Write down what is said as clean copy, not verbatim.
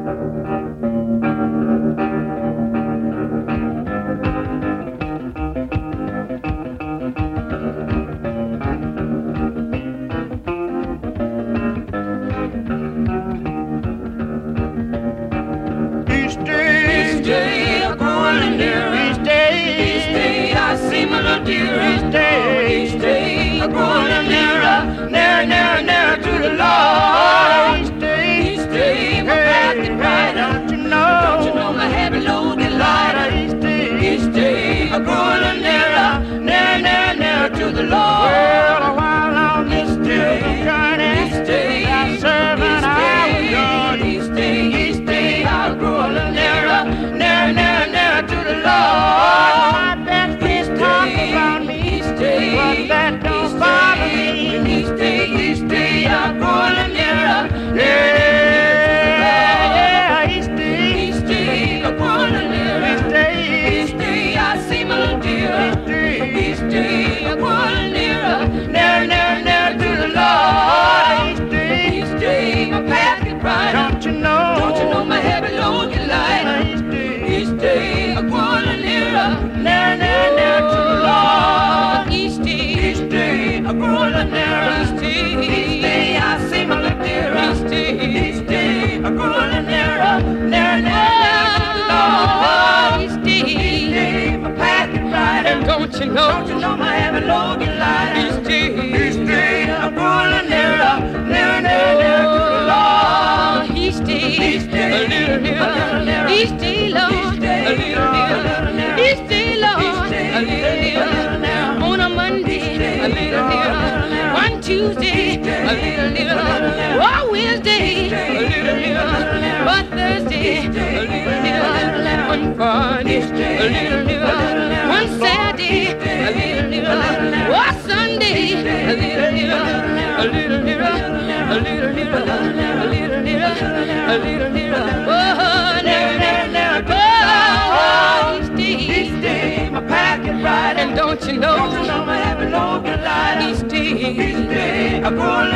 Don't you know my heavy load get lighter? Each day, I'm growing nearer, nearer, nearer, nearer to the Lord. Each day, a little nearer. Each day, Lord, a little nearer. Each day, Lord, a little nearer. On a Monday, a little nearer. One Tuesday, a little nearer. One Wednesday, a little nearer. One Thursday, a little nearer. One Friday, a little nearer. One Saturday, a little nearer. One Sunday, a little nearer. A little nearer. A little nearer. A little nearer. A little nearer. Oh, nearer, nearer, nearer. Oh, each day, my pack is right. And don't you know my heavy load get lighter? Each day, I grow